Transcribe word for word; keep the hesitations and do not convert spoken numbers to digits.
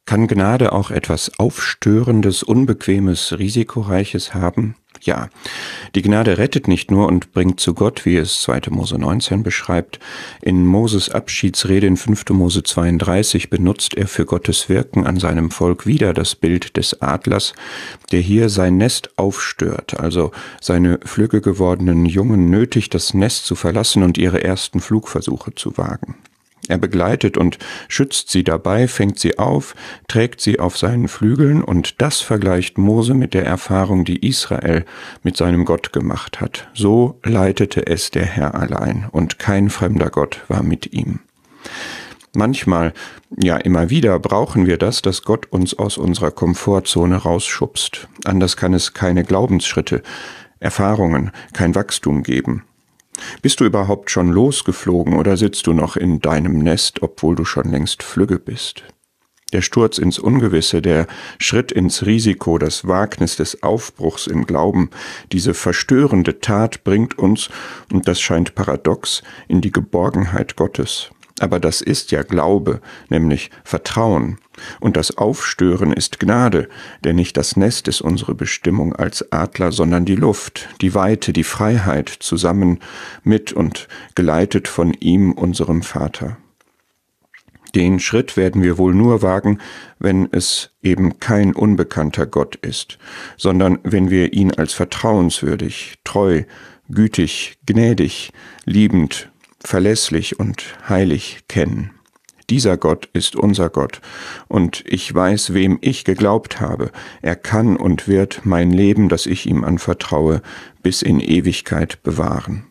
Kann Gnade auch etwas Aufstörendes, Unbequemes, Risikoreiches haben? Ja, die Gnade rettet nicht nur und bringt zu Gott, wie es zweiter Mose neunzehn beschreibt. In Moses Abschiedsrede in fünfter Mose zweiunddreißig benutzt er für Gottes Wirken an seinem Volk wieder das Bild des Adlers, der hier sein Nest aufstört, also seine flügge gewordenen Jungen nötigt, das Nest zu verlassen und ihre ersten Flugversuche zu wagen. Er begleitet und schützt sie dabei, fängt sie auf, trägt sie auf seinen Flügeln, und das vergleicht Mose mit der Erfahrung, die Israel mit seinem Gott gemacht hat. So leitete es der Herr allein, und kein fremder Gott war mit ihm. Manchmal, ja immer wieder, brauchen wir das, dass Gott uns aus unserer Komfortzone rausschubst. Anders kann es keine Glaubensschritte, Erfahrungen, kein Wachstum geben. Bist du überhaupt schon losgeflogen oder sitzt du noch in deinem Nest, obwohl du schon längst flügge bist? Der Sturz ins Ungewisse, der Schritt ins Risiko, das Wagnis des Aufbruchs im Glauben, diese verstörende Tat bringt uns, und das scheint paradox, in die Geborgenheit Gottes. Aber das ist ja Glaube, nämlich Vertrauen. Und das Aufstören ist Gnade, denn nicht das Nest ist unsere Bestimmung als Adler, sondern die Luft, die Weite, die Freiheit, zusammen mit und geleitet von ihm, unserem Vater. Den Schritt werden wir wohl nur wagen, wenn es eben kein unbekannter Gott ist, sondern wenn wir ihn als vertrauenswürdig, treu, gütig, gnädig, liebend, verlässlich und heilig kennen. Dieser Gott ist unser Gott, und ich weiß, wem ich geglaubt habe. Er kann und wird mein Leben, das ich ihm anvertraue, bis in Ewigkeit bewahren.